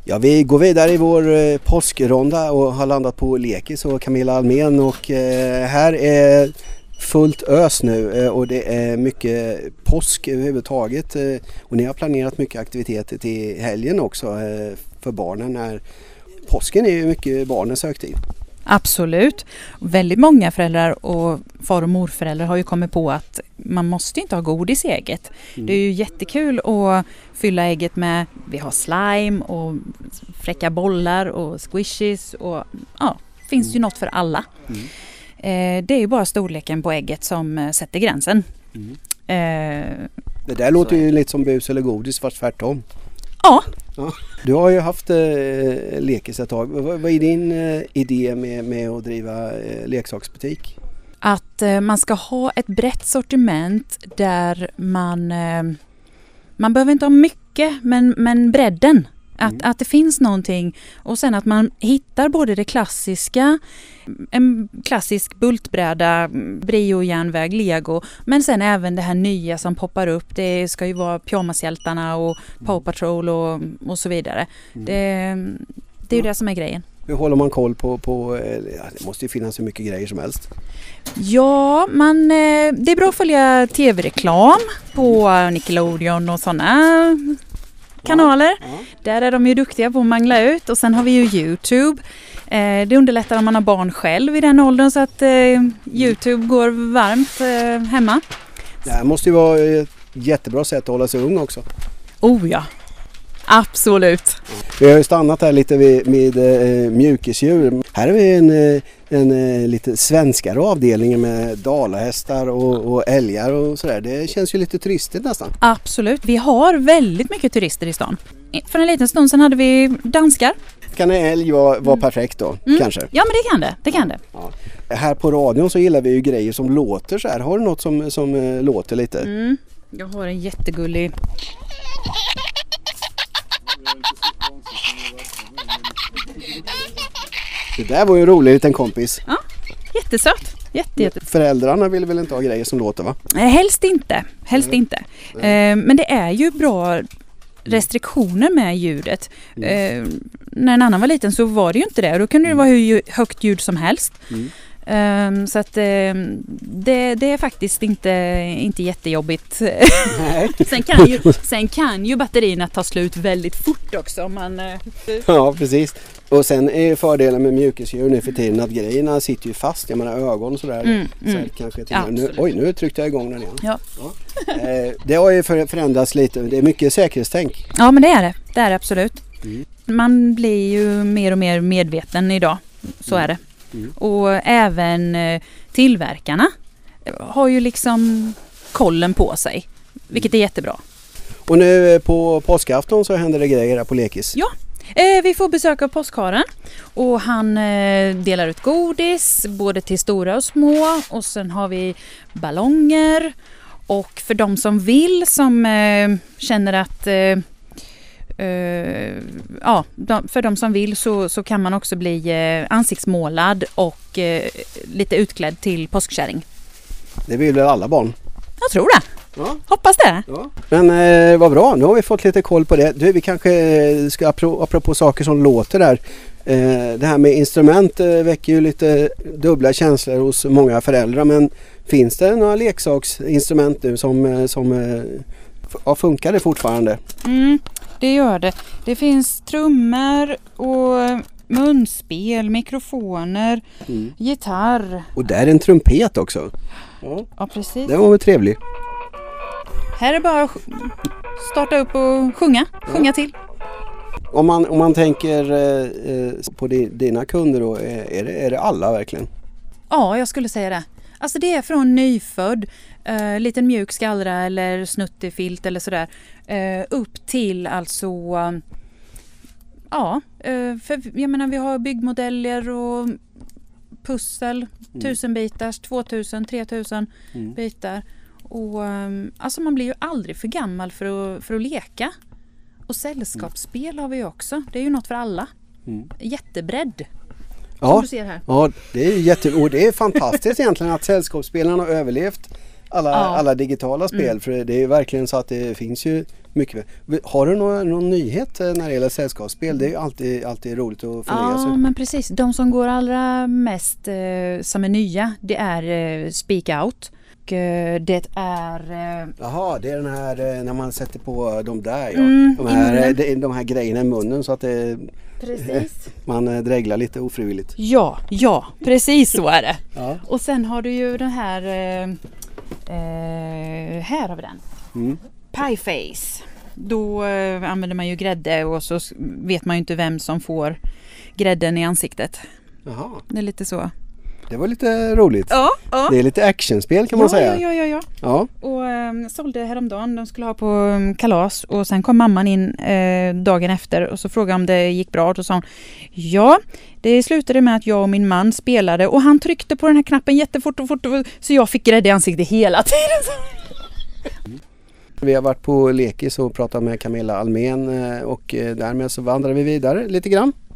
Ja, vi går vidare i vår påskronda och har landat på Lekis och Camilla Almén och här är fullt ös nu och det är mycket påsk överhuvudtaget och ni har planerat mycket aktiviteter till helgen också för barnen. Här. Påsken är ju mycket barnens högtid. Absolut. Väldigt många föräldrar och far- och morföräldrar har ju kommit på att man måste inte ha godis i ägget. Det är ju jättekul att fylla ägget med, vi har slime och fräcka bollar och squishes och finns ju något för alla. Det är ju bara storleken på ägget som sätter gränsen. Det där låter ju lite som bus eller godis fast tvärtom. Ja. Du har ju haft Lekis ett tag. Vad är din idé med att driva leksaksbutik? Att man ska ha ett brett sortiment där man behöver inte ha mycket men bredden. Att det finns någonting och sen att man hittar både det klassiska, en klassisk bultbräda, Brio-järnväg, Lego, men sen även det här nya som poppar upp. Det ska ju vara pyjamashjältarna och Paw Patrol och så vidare. Det är ju det som är grejen. Hur håller man koll på det måste ju finnas så mycket grejer som helst. Ja, det är bra att följa tv-reklam på Nickelodeon och sådana kanaler. Där är de ju duktiga på att mangla ut och sen har vi ju YouTube. Det underlättar om man har barn själv i den åldern så att YouTube går varmt hemma. Det här måste ju vara ett jättebra sätt att hålla sig ung också. Oh ja, absolut. Vi har ju stannat här lite med mjukisdjur. Här har vi en lite svenskare avdelning med dalahästar och älgar och sådär. Det känns ju lite turistigt nästan. Absolut, vi har väldigt mycket turister i stan. För en liten stund sedan hade vi danskar. Kan en älg vara perfekt då, kanske? Ja, men det kan det. Ja. Här på radion så gillar vi ju grejer som låter så här. Har du något som låter lite? Jag har en jättegullig... Det där var ju en rolig liten kompis. Ja, jättesöt. Jätte. Föräldrarna vill väl inte ha grejer som låter, va? Helst inte. Men det är ju bra restriktioner med ljudet. När en annan var liten så var det ju inte det. Då kunde det vara hur högt ljud som helst. Så att det är faktiskt inte jättejobbigt. sen kan ju batterierna ta slut väldigt fort också. Om man, Ja, precis. Och sen är fördelen med mjukisdjur nu för tiden att grejerna sitter ju fast. Jag menar ögon och sådär. Kanske nu tryckte jag igång den igen. Ja. Det har ju förändrats lite. Det är mycket säkerhetstänk. Ja, men det är det absolut. Man blir ju mer och mer medveten idag. Så är det. Och även tillverkarna har ju liksom kollen på sig, vilket är jättebra. Och nu på påskafton så händer det grejer här på Lekis. Ja, vi får besök av påskharen och han delar ut godis både till stora och små och sen har vi ballonger och för de som vill som känner att för de som vill så kan man också bli ansiktsmålad och lite utklädd till påskkärring. Det vill väl alla barn? Jag tror det. Ja. Hoppas det. Ja. Men vad bra, nu har vi fått lite koll på det. Vi kanske ska apropå saker som låter där. Det här med instrument väcker ju lite dubbla känslor hos många föräldrar. Men finns det några leksaksinstrument nu som funkar det fortfarande? Det gör det. Det finns trummor och munspel, mikrofoner, gitarr. Och där är en trumpet också. Ja, precis. Det var väl trevligt. Här är bara att starta upp och sjunga till. Om man tänker på dina kunder då, är det alla verkligen? Ja, jag skulle säga det. Alltså det är från nyfödd, liten mjuk skallra eller snuttefilt eller sådär, upp till alltså, för jag menar vi har byggmodeller och pussel, 1000 bitars, 2000, 3000 bitar. Och alltså man blir ju aldrig för gammal för att leka. Och sällskapsspel har vi också. Det är ju något för alla. Jättebredd. Som du ser här. Ja, det är det är fantastiskt egentligen att sällskapsspelen har överlevt alla digitala spel. För det är ju verkligen så att det finns ju mycket. Har du någon nyhet när det gäller sällskapsspel? Det är ju alltid roligt att förnya sig. Ja, men precis. De som går allra mest som är nya, det är Speak Out. Och det är... Jaha, det är den här när man sätter på de där, ja. De här grejerna i munnen så att det... Precis. Man dreglar lite ofrivilligt. Ja, precis så är det. Ja. Och sen har du ju den här... här har vi den. Pie Face. Då använder man ju grädde och så vet man ju inte vem som får grädden i ansiktet. Jaha. Det är lite så. Det var lite roligt. Ja. Det är lite actionspel kan man säga. Ja. Och sålde häromdagen. De skulle ha på kalas och sen kom mamman in dagen efter och så frågade om det gick bra. Och då sa hon, ja, det slutade med att jag och min man spelade och han tryckte på den här knappen jättefort så jag fick grädde i ansiktet hela tiden. Vi har varit på Lekis och pratat med Camilla Almén och därmed så vandrar vi vidare lite grann.